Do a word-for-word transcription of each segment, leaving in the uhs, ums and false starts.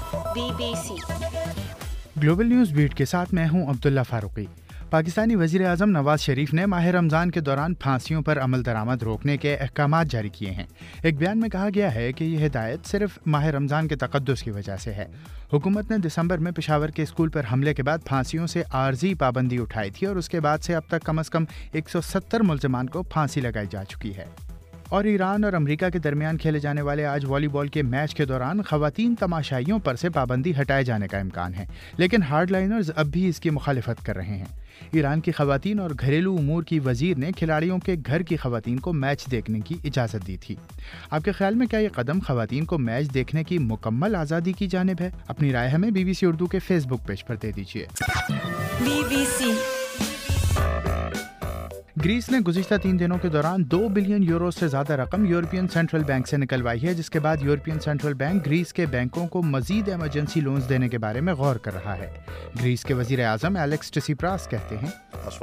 Be B C global news beat کے ساتھ میں ہوں عبداللہ فاروقی۔ پاکستانی وزیر اعظم نواز شریف نے ماہ رمضان کے دوران پھانسیوں پر عمل درآمد روکنے کے احکامات جاری کیے ہیں۔ ایک بیان میں کہا گیا ہے کہ یہ ہدایت صرف ماہ رمضان کے تقدس کی وجہ سے ہے۔ حکومت نے دسمبر میں پشاور کے اسکول پر حملے کے بعد پھانسیوں سے عارضی پابندی اٹھائی تھی اور اس کے بعد سے اب تک کم از کم ایک سو ستر ملزمان کو پھانسی لگائی جا چکی ہے۔ اور ایران اور امریکہ کے درمیان کھیلے جانے والے آج والی بال کے میچ کے دوران خواتین تماشائیوں پر سے پابندی ہٹائے جانے کا امکان ہے، لیکن ہارڈ لائنرز اب بھی اس کی مخالفت کر رہے ہیں۔ ایران کی خواتین اور گھریلو امور کی وزیر نے کھلاڑیوں کے گھر کی خواتین کو میچ دیکھنے کی اجازت دی تھی۔ آپ کے خیال میں کیا یہ قدم خواتین کو میچ دیکھنے کی مکمل آزادی کی جانب ہے؟ اپنی رائے ہمیں بی بی سی اردو کے فیس بک پیج پر دے دیجیے۔ بی بی سی گریس نے گزشتہ تین دنوں کے دوران دو بلین یورو سے زیادہ رقم یورپین سینٹرل بینک سے نکلوائی ہے، جس کے بعد یورپین سینٹرل بینک گریس کے بینکوں کو مزید ایمرجنسی لونز دینے کے بارے میں غور کر رہا ہے۔ گریس کے وزیر اعظم الیکس ٹسیپراس کہتے ہیں،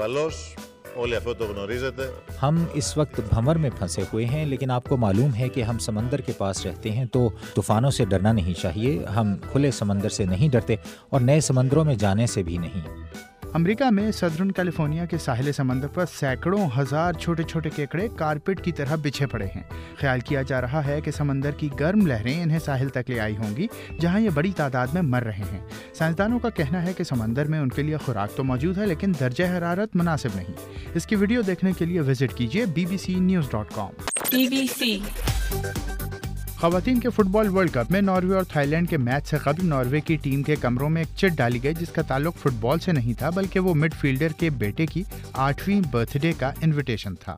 ہم اس وقت بھنور میں پھنسے ہوئے ہیں، لیکن آپ کو معلوم ہے کہ ہم سمندر کے پاس رہتے ہیں تو طوفانوں سے ڈرنا نہیں چاہیے۔ ہم کھلے سمندر سے نہیں ڈرتے اور نئے سمندروں میں جانے سے بھی نہیں۔ امریکہ میں سدرن کیلیفورنیا کے ساحل سمندر پر سینکڑوں ہزار چھوٹے چھوٹے کیکڑے کارپیٹ کی طرح بچھے پڑے ہیں۔ خیال کیا جا رہا ہے کہ سمندر کی گرم لہریں انہیں ساحل تک لے آئی ہوں گی، جہاں یہ بڑی تعداد میں مر رہے ہیں۔ سائنسدانوں کا کہنا ہے کہ سمندر میں ان کے لیے خوراک تو موجود ہے، لیکن درجہ حرارت مناسب نہیں۔ اس کی ویڈیو دیکھنے کے لیے وزٹ کیجیے B B C news dot com. B B C خواتین کے football world cup Norway ناروے اور تھائی لینڈ کے میچ سے قبل ناروے کی ٹیم کے کمروں میں ایک چٹ ڈالی گئی، جس کا تعلق فٹ بال سے نہیں تھا بلکہ وہ مڈ فیلڈر کے بیٹے کی آٹھویں برتھ ڈے کا انویٹیشن تھا۔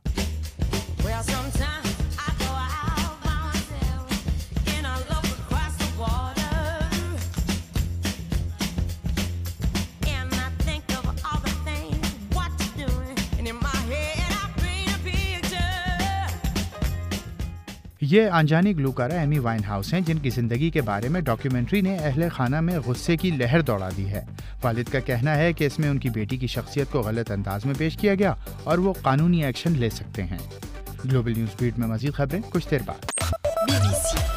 یہ انجانی گلوکارہ ایمی وائن ہاؤس ہیں، جن کی زندگی کے بارے میں ڈاکیومنٹری نے اہل خانہ میں غصے کی لہر دوڑا دی ہے۔ والد کا کہنا ہے کہ اس میں ان کی بیٹی کی شخصیت کو غلط انداز میں پیش کیا گیا اور وہ قانونی ایکشن لے سکتے ہیں۔ گلوبل نیوز بیٹ میں مزید خبریں کچھ دیر بعد۔ Be B C